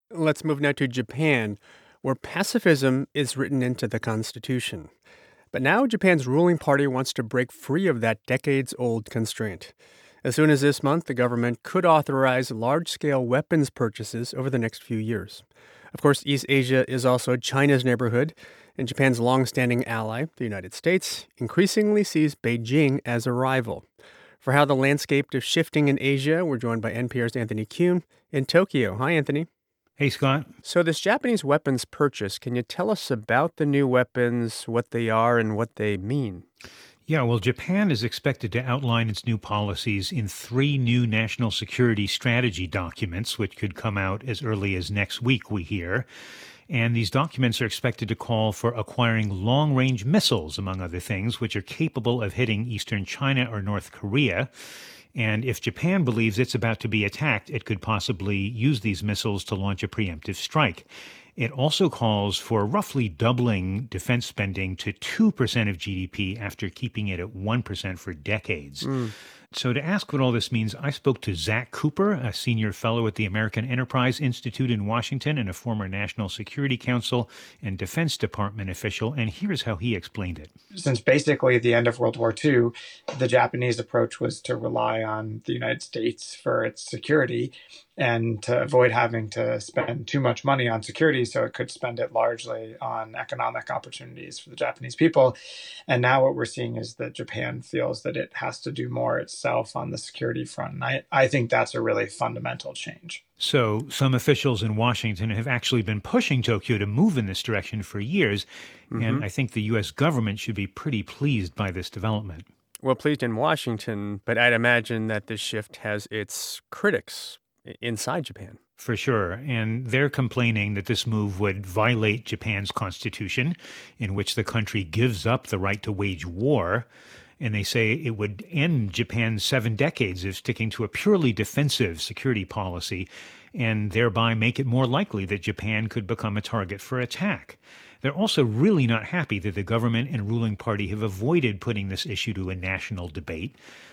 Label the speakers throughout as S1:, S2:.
S1: Let's move now to Japan, where pacifism is written into the constitution. But now Japan's ruling party wants to break free of that decades old constraint. As soon as this month, the government could authorize large scale weapons purchases over the next few years. Of course, East Asia is also China's neighborhood, and Japan's long-standing ally, the United States, increasingly sees Beijing as a rival. For how the landscape is shifting in Asia, we're joined by NPR's Anthony Kuhn in Tokyo. Hi, Anthony.
S2: Hey, Scott.
S1: So, this Japanese weapons purchase, can you tell us about the new weapons, what they are, and what they mean?
S2: Yeah, well, Japan is expected to outline its new policies in 3 new national security strategy documents, which could come out as early as next week, we hear. And these documents are expected to call for acquiring long-range missiles, among other things, which are capable of hitting eastern China or North Korea. And if Japan believes it's about to be attacked, it could possibly use these missiles to launch a preemptive strike. It also calls for roughly doubling defense spending to 2% of GDP after keeping it at 1% for decades. So to ask what all this means, I spoke to Zach Cooper, a senior fellow at the American Enterprise Institute in Washington and a former National Security Council and Defense Department official, and here's how he explained it.
S3: Since basically at the end of World War II, the Japanese approach was to rely on the United States for its security and to avoid having to spend too much money on security so it could spend it largely on economic opportunities for the Japanese people. And now what we're seeing is that Japan feels that it has to do more itself on the security front. And I think that's a really fundamental change.
S2: So some officials in Washington have actually been pushing Tokyo to move in this direction for years. And I think the U.S. government should be pretty pleased by this development.
S1: Well, pleased in Washington, but I'd imagine that this shift has its critics inside Japan.
S2: For sure. And they're complaining that this move would violate Japan's constitution, in which the country gives up the right to wage war. And they say it would end Japan's 7 decades of sticking to a purely defensive security policy and thereby make it more likely that Japan could become a target for attack. They're also really not happy that the government and ruling party have avoided putting this issue to a national debate.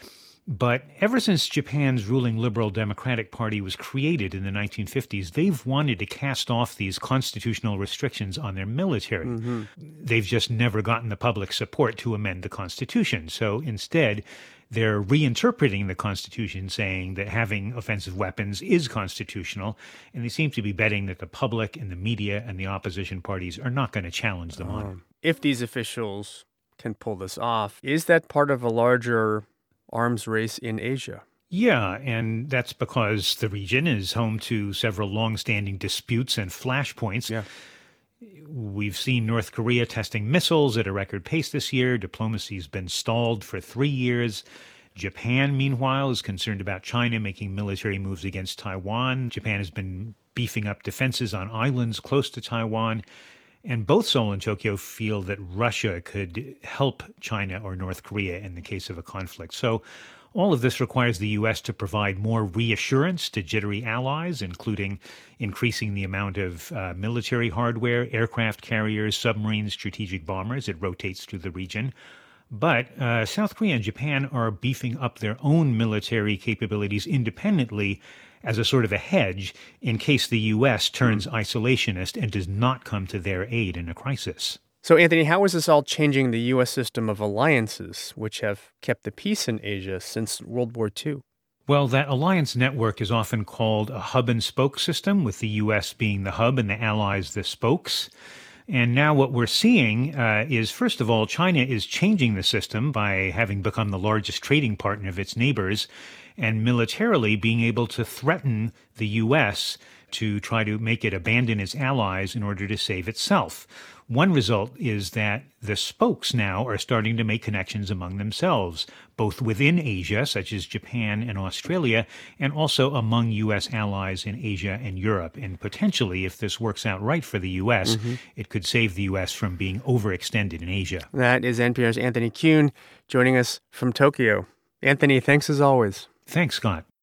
S2: But ever since Japan's ruling Liberal Democratic Party was created in the 1950s, they've wanted to cast off these constitutional restrictions on their military. They've just never gotten the public support to amend the Constitution. So instead, they're reinterpreting the Constitution, saying that having offensive weapons is constitutional, and they seem to be betting that the public and the media and the opposition parties are not going to challenge them on it.
S1: If these officials can pull this off, is that part of a larger arms race in Asia?
S2: Yeah, and that's because the region is home to several long-standing disputes and flashpoints.
S1: Yeah.
S2: We've seen North Korea testing missiles at a record pace this year. Diplomacy's been stalled for 3 years. Japan, meanwhile, is concerned about China making military moves against Taiwan. Japan has been beefing up defenses on islands close to Taiwan. And both Seoul and Tokyo feel that Russia could help China or North Korea in the case of a conflict. So all of this requires the U.S. to provide more reassurance to jittery allies, including increasing the amount of military hardware, aircraft carriers, submarines, strategic bombers. It rotates through the region. But South Korea and Japan are beefing up their own military capabilities independently as a sort of a hedge in case the U.S. turns isolationist and does not come to their aid in a crisis.
S1: So, Anthony, how is this all changing the U.S. system of alliances, which have kept the peace in Asia since World War II?
S2: Well, that alliance network is often called a hub and spoke system, with the U.S. being the hub and the allies the spokes. And now what we're seeing is, first of all, China is changing the system by having become the largest trading partner of its neighbors and militarily being able to threaten the U.S. to try to make it abandon its allies in order to save itself. One result is that the spokes now are starting to make connections among themselves, both within Asia, such as Japan and Australia, and also among U.S. allies in Asia and Europe. And potentially, if this works out right for the U.S., it could save the U.S. from being overextended in Asia.
S1: That is NPR's Anthony Kuhn joining us from Tokyo. Anthony, thanks as always.
S2: Thanks, Scott.